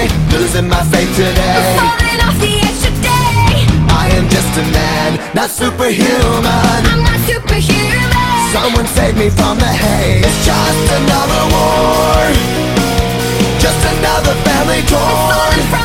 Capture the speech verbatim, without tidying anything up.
day, losing my faith today. Falling off the edge today. I am just a man, not superhuman. I'm not superhuman. Someone save me from the hate. It's just another war, just another family torn. Falling from